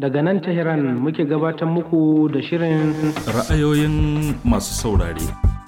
Daga nan Tehran muke gabatar muku da shirin ra'ayoyin masu saurare.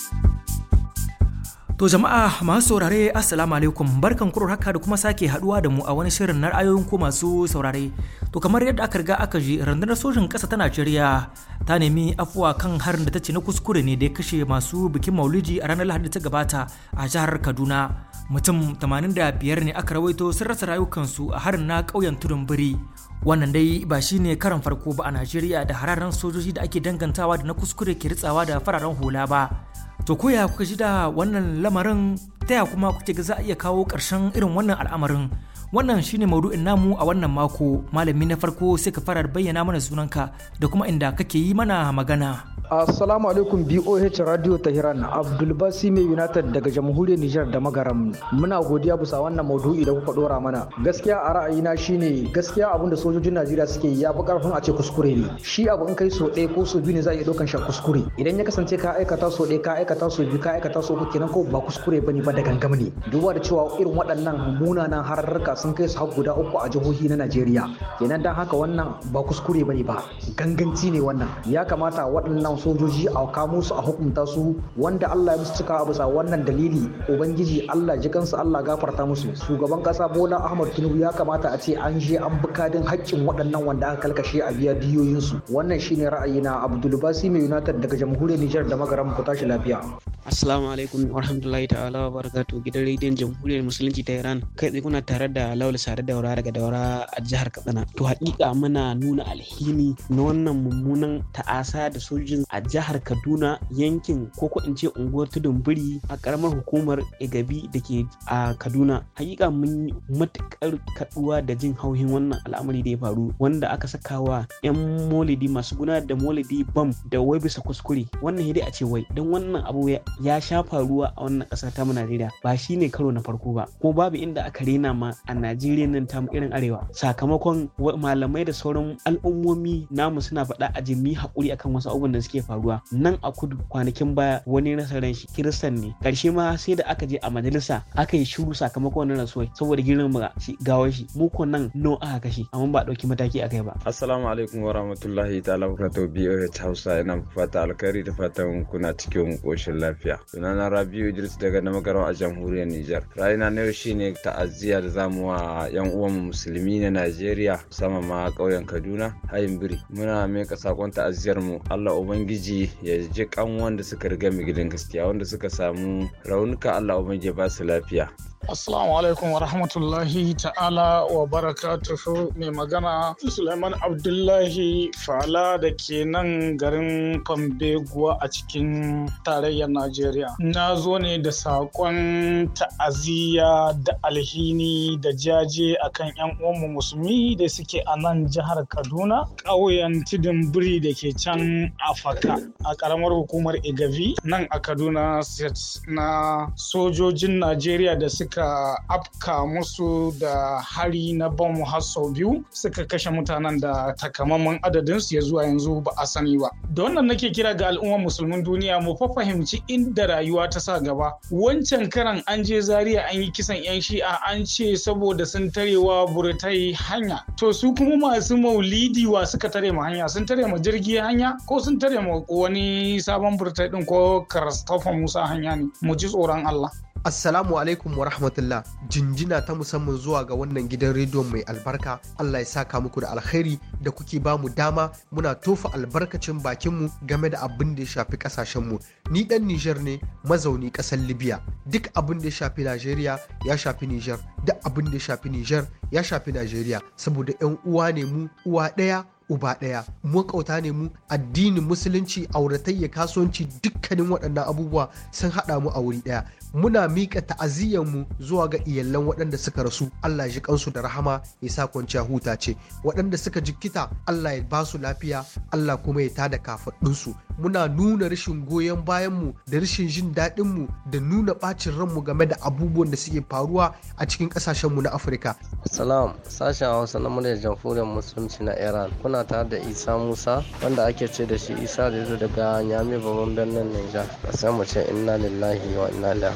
To jama'a masu saurare assalamu alaikum, barkan kuro haka da kuma sake haduwa da mu a wani shirin na ra'ayoyin ku masu saurare. To kamar yadda aka riga aka ji, rundunar sojin ƙasa ta Najeriya ta nemi afuwa kan harin da ta ce na kuskure ne da ya kashe masu bikin Maulidi a ranar Lahadi ta gabata a jihar Kaduna. Mutum 85 ne aka rawaito sun rasa rayukansu a harin na ƙauyen Tudun Biri. Wannan dai ba shi ne karan farko ba a Najeriya da hararen sojoji da ake dangantawa da na kuskure ke ritsawa da fararen hula ba. To koya kuka ji da wannan lamarin, ta ya kuma kuke ga za a iya kawo ƙarshen irin wannan al'amarin? Wannan shine maudu'in namu a wannan mako. Malami na farko sai ka fara bayyana mana sunanka da kuma inda kake yi mana magana. Assalamu alaikum BOH Radio Tehran, Abdulbasi mai United daga Jamhuriyar Nijar da Magaram. Muna godiya bisa wannan maudu'i da kuka dora mana. Gaskiya a ra'ayina shine gaskiya abin da sojojin Najeriya suke yi ya fi karfin a ce kuskure ne. Shi abu in kai so ɗaya ko so biyu ne za a iya ɗaukan shi kuskure. Idan ya kasance ka aikata so ɗaya, ka aikata so biyu, ka aikata so uku, kenan ko ba kuskure bane ba da gangam ne. Duba da cewa irin waɗannan munanan hararraka sun kai su har guda 3 a jihohi na Najeriya. Kenan dan haka wannan ba kuskure bane ba, ganganci ne wannan. Ya kamata waɗannan sojoji a kamo su a hukunta su, wanda Allah ya musu cika a bisa wannan dalili, ubangiji Allah ji kansu, Allah gafarta musu. Shugaban kasa Bola Ahmad Tinubu ya kamata a ce an je an bukadin haƙƙin waɗannan wanda aka kalkashe a biya diyoyin su. Wannan shine ra'ayina. Abdulbasi mai United daga Jamhuriyar Nijar da Magaram, ku tashi lafiya. Assalamu alaikum warahmatullahi ta'ala wa barakatuh. Gidan rediyon Jamhuriyar Musulunci ta Iran, kai tsaye kuna tare da Lawal Sare Daura daga Daura a jihar Katsina. To haƙiƙa muna nuna alhini na wannan mummunan ta'asa da sojin a jihar Kaduna, yankin ko in ce unguwar Tudun Biri a karamar hukumar Igabi da ke a Kaduna. Haƙiƙa mun yi matuƙar kaduwa da jin hauhin wannan al'amari da ya faru, wanda aka sakawa 'yan Maulidi masu gudanar da Maulidi bam da wai bisa kuskure. Wannan hidai a ce wai don wannan abu ya sha faruwa a wannan ƙasar ta mu Najeriya, ba shi ne karo na farko ba, ko babu inda aka rena ma a Najeriya nan ta irin arewa. Sakamakon malamai da sauran al'ummomi namu suna faɗa a jimi haƙuri akan wasu abubuwan da suke faruwa. Nan a kudu kwanakin baya wani rasa ran shi kiristan ne, ƙarshe ma sai da aka je a majalisa aka yi shiru sakamakon wannan rasuwai saboda girman gawar shi. Mu ko nan no aka kashe amma ba a ɗauki mataki akai ba. Assalamu alaikum wa rahmatullahi ta'ala wa barakatuhu. BOH Hausa, ina fata alkhairi da fatan kuna cikin ƙoshin lafiya. Sunana Rabiu Idris daga Namagaram a Jamhuriyar Nijar. Ra'ayina na yau shine ta'aziyya da zamu wa yan uwan musulmi na Najeriya, musamman ma ƙauyen Kaduna, Hayin Biri. Muna miƙa sakon ta'aziyyar mu. Allah ubangiji ya ji kan wanda suka riga mu gidan gaskiya, wanda suka samu raunuka, Allah ubangiji ya ba su lafiya. Assalamu alaikum wa rahmatullahi ta'ala wa barakatuhu. Mai magana Suleiman Abdullahi Fala da ke nan garin Fambeguwa a cikin tarayyar Najeriya. Na zo ne da saƙon ta'aziyya da alhini da jaje akan 'yan uwanmu musulmi da suke a nan jihar Kaduna, ƙauyen Tudun Biri da ke can Afaka a ƙaramar hukumar Igavi nan a Kaduna State, na sojojin Najeriya da suka afka musu da hari na bom har sau 2, suka kashe mutanen da takamaiman adadinsu ya zuwa yanzu ba a sani ba. Da wannan nake kira ga al'ummar musulmin duniya mu fahimci inda rayuwa ta sa gaba. Wancan karan an je Zaria an yi kisan 'yan shi'a, an ce saboda sun tarewa burtai hanya. To su kuma masu maulidi wa suka tare ma hanya? Sun tare ma jirgi hanya ko sun tare ma wani sabon burtai din ko Christopher Musa hanya ne? Mu ji tsoron Allah. Assalamu alaikum wa rahmatullah. Jinjina ta musamman zuwa ga wannan gidan rediyon mai albarka. Allah ya saka muku da alkhairi da kuke ba mu dama muna tofa albarkacin bakinmu game da abin da ya shafi kasashenmu. Ni dan Nijar ne, mazauni kasar Libya. Duk abin da ya shafi Najeriya ya shafi Nijar, duk abin da ya shafi Nijar ya shafi Najeriya, saboda 'yan uwa ne mu, uwa ɗaya uba ɗaya, makauta ne mu, addinin musulunci, auratayya, kasuwanci, dukkanin waɗannan abubuwa sun haɗa mu a wuri ɗaya. Muna miƙa ta'aziyyar mu zuwa ga iyalan waɗanda suka rasu, Allah ya ji kansu da rahama, ya sa kwanciya huta ce. Waɗanda suka jikkita, Allah ya ba su lafiya, Allah kuma ya tada kafaɗunsu. Muna nuna rashin goyon bayan mu da rashin jin daɗin mu da nuna ɓacin ranmu game da abubuwan da suke faruwa a cikin ƙasashen mu na Afirka. Salam, sashen Hausa na muryar Jamhuriyar Musulunci na Iran. Kuna tare da Isa Musa, wanda ake ce da shi Isa da daga Nyame babban birnin Nijar. Sai mu ce inna lillahi wa inna ilaihi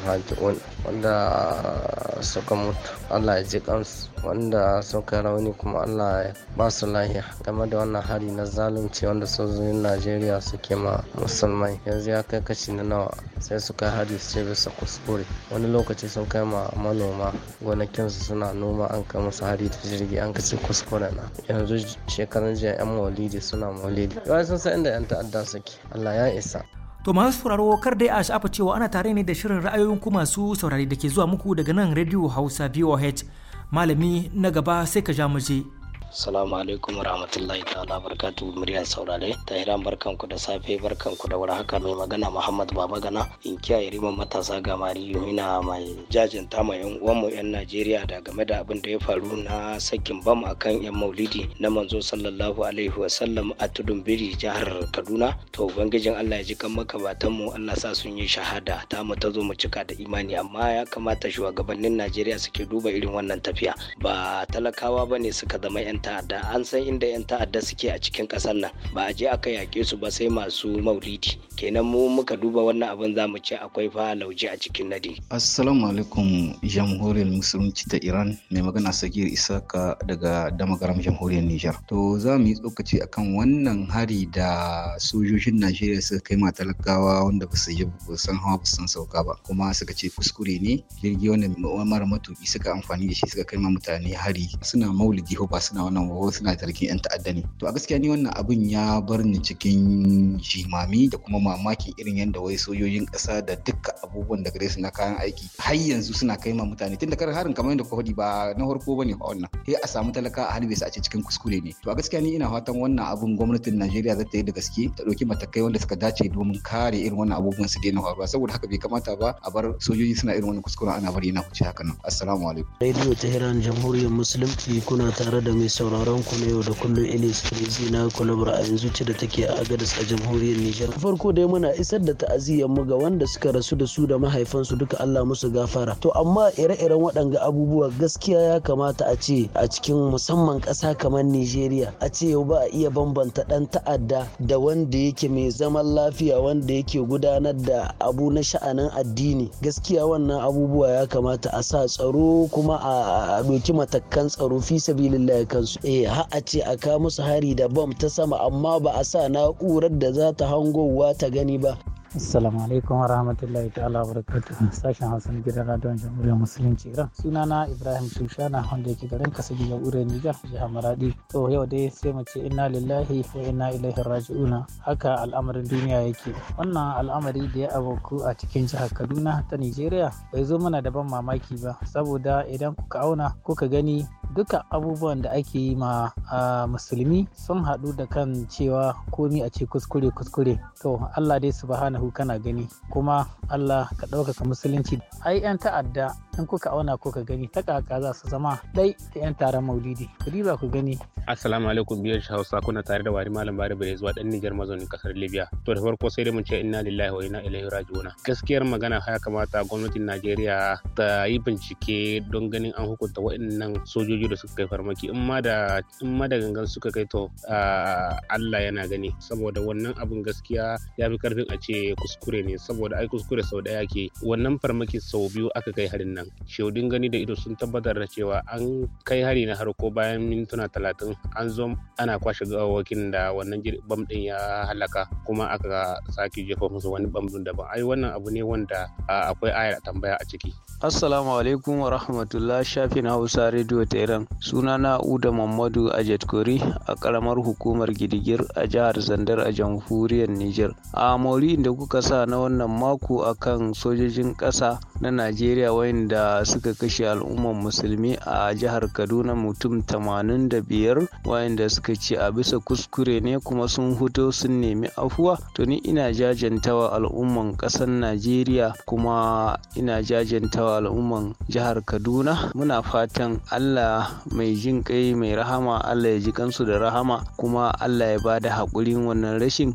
raji'un. Wanda suka mutu Allah ya ji kansu, wanda suka rauni kuma Allah ya ba su lahiya game da wannan hari na zalunci wanda sojojin Najeriya suke ma musulmai. Yanzu ya kai kashi na nawa sai su kai hari su ce bisa kuskure. Wani lokaci sun kai ma manoma gonakinsu suna noma, an kai musu hari da jirgi an kace kuskure na. Yanzu shekaran jiya yan maulidi suna maulidi, yawai sun san inda yan ta'adda suke. Allah ya isa. To masu sauraro kar dai a sha'afa cewa ana tare ne da shirin ra'ayoyin ku masu saurari da ke zuwa muku daga nan Radio Hausa VOH. Malami na gaba sai ka ja mu je. Assalamu alaikum warahmatullahi ta'ala barkatu muryar saurare. Tahiran barkanku da safe, barkanku da haka. Mai magana Muhammad Babagana in kiyaye riman matasa ga Mariyu, ina mai jajinta ma yan uwanmu yan Najeriya da game da abin da ya faru na sakin bam akan yan maulidi na manzo sallallahu alaihi wasallam a tudun biri jihar Kaduna. To ubangijin Allah ya ji kan makabatan mu, Allah sa sun yi shahada, ta mu ta zo mu cika da imani. Amma ya kamata shugabannin Najeriya suke duba irin wannan tafiya, ba talakawa bane suka zama yan ta'adda. An san inda 'yan ta'adda suke a cikin ƙasar nan, ba a je aka yaƙe su ba sai masu maulidi. Kenan mu muka duba wannan abin za mu ce akwai fa lauje a cikin nadi. Assalamu alaikum jamhuriyar musulunci ta Iran, mai magana Sagir Isaka daga Damagaram jamhuriyar Nijar. To za mu yi tsokaci akan wannan hari da sojojin Najeriya suka kai ma talakawa wanda ba su yi san hawa ba san sauka ba, kuma suka ce kuskure ne jirgi wanda mara matuƙi suka amfani da shi suka kai ma mutane hari. Suna maulidi ko ba suna wannan wasu suna zargin 'yan ta'adda ne. To a gaskiya ni wannan abin ya bar ni cikin jimami da kuma mamakin irin yadda wai sojojin ƙasa da dukkan abubuwan da gare su na kayan aiki har yanzu suna kai ma mutane, tun da kar harin kamar yadda kuka faɗi ba na farko bane fa wannan, sai a samu talaka a harbe su a ce cikin kuskure ne. To a gaskiya ni ina fatan wannan abun gwamnatin Najeriya za ta yi da gaske, ta ɗauki matakai wanda suka dace domin kare irin wannan abubuwan su daina faruwa, saboda haka bai kamata ba a bar sojoji suna irin wannan kuskuren ana bari yana huce haka nan. Assalamu alaikum. Radio Tehran Jamhuriyar Musulunci, kuna tare da mai sauraron ku na yau da kullum Ilyas Firizi na kulabar a yanzu ce da take a Agadez a jamhuriyar Nijar. Farko dai muna isar da ta'aziyyar mu ga wanda suka rasu da su da mahaifansu, duka Allah musu gafara. To amma ire-iren waɗanga abubuwa gaskiya ya kamata a ce a cikin musamman ƙasa kamar Nijeriya a ce yau ba a iya bambanta ɗan ta'adda da wanda yake mai zaman lafiya, wanda yake gudanar da abu na sha'anin addini. Gaskiya wannan abubuwa ya kamata a sa tsaro kuma a ɗauki matakan tsaro fi sabilillahi kansu. Har a ce a kawo musu hari da bam ta sama amma ba a sa na'urar da za ta hangowa ta gani ba. Assalamu alaikum warahmatullahi ta'ala wabarakatuh. Sashen Hausa na gidan radiyon Jamhuriyar Musulunci Iran. Sunana Ibrahim Shushana wanda yake garin Kasabi Jamhuriyar Nijar, jihar Maradi. To yau dai sai mu ce inna lillahi wa inna ilaihi raji'una. Haka al'amarin duniya yake. Wannan al'amari da ya aboku a cikin jihar Kaduna ta Nijeriya bai zo mana da ban mamaki ba, saboda idan kuka auna kuka gani duka abubuwan da ake yi ma musulmi sun haɗu da kan cewa komi a ce kuskure. To Allah dai subhanahu kana gani, kuma Allah ka ɗaukaka musulunci. Ai 'yan ta'adda in kuka auna kuka gani ta kaka za su zama ɗai da 'yan taron maulidi. Ku diba ku gani. Assalamu alaikum biyar Hausa, kuna tare da Wari Malam Bari Bari zuwa ɗan Nijar mazaunin ƙasar Libya. To da farko sai dai mun ce inna lillahi wa inna ilaihi raji'un. Gaskiyar magana ya kamata gwamnatin Najeriya ta yi bincike don ganin an hukunta waɗannan sojoji da suka kai farmaki. In ma da gangan suka kai to Allah yana gani, saboda wannan abun gaskiya ya fi karfin a ce kuskure ne, saboda ai kuskure sau ɗaya ke. Wannan farmaki sau biyu aka kai harin nan. Shaudin gani da ido sun tabbatar da cewa an kai hari na harko bayan mintuna 30 an zo ana kwashe gawawakin da wannan bam din ya halaka, kuma aka sake jefa musu wani bam din daban. Ai wannan abu ne wanda akwai ayar tambaya a ciki. Assalamu alaikum wa rahmatullah. Shafin Hausa Radio Tehran. Sunana Uda Mamadu Ajet Kori a karamar hukumar Gidigir a jihar Zandar a jamhuriyar Nijar. A maulidin da kuka sa na wannan mako akan sojojin ƙasa na Najeriya wayanda suka kashe al'ummar musulmi a jihar Kaduna mutum 85 wayanda suka ce a bisa kuskure ne kuma sun fito sun nemi afuwa. To ni ina jajantawa al'umman ƙasar Najeriya kuma ina jajantawa al'umman jihar Kaduna. Muna fatan Allah mai jin kai mai rahama, Allah ya ji kansu da rahama, kuma Allah ya bada haƙurin wannan rashin.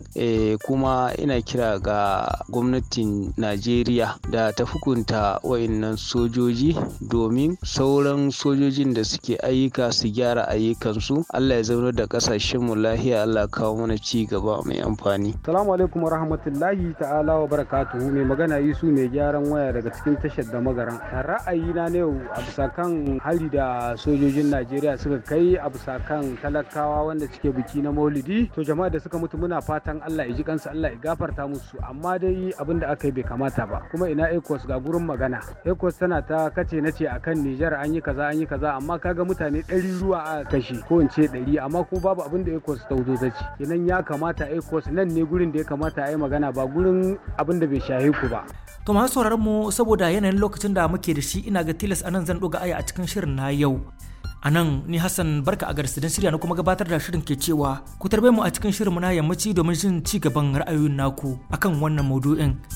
Kuma ina kira ga gwamnatin Najeriya da ta hukunta wayannan sojoji domin sauran sojojin da suke ayyuka su gyara ayyukansu. Allah ya zaunar da kasashenmu lahiya, Allah kawo mana ci gaba mai amfani. Assalamu alaikum warahmatullahi ta'ala wa barakatuhu. Mai magana Yusu mai gyaran waya daga cikin tashar da magaran. Ra'ayina na yau a bisa kan hali da sojojin Najeriya suka kai a bisa kan talakawa wanda suke biki na Maulidi. To jama'a da suka mutu muna fatan Allah ya ji kansu, Allah ya gafarta musu, amma dai abin da aka yi bai kamata ba. Kuma ina ECOWAS ga gurin magana. ECOWAS tana ta kace nace akan Nijar an yi kaza amma kaga mutane 100 ruwa a kashe ko in ce 100 amma kuma babu abin da ECOWAS ta wuzo ta ce. Kenan ya kamata ECOWAS nan ne gurin da ya kamata a yi magana ba gurin abin da bai shahe ku ba. To masu sauraron mu saboda yanayin lokacin da muke da shi ina ga tilas anan zan ɗoga aya a cikin shirin na yau. A nan ni Hassan barka a garsidin shirya na kuma gabatar da shirin ke cewa ku tarbe mu a cikin shirin na yammaci domin jin ci gaban ra'ayoyin naku akan wannan maudu'in.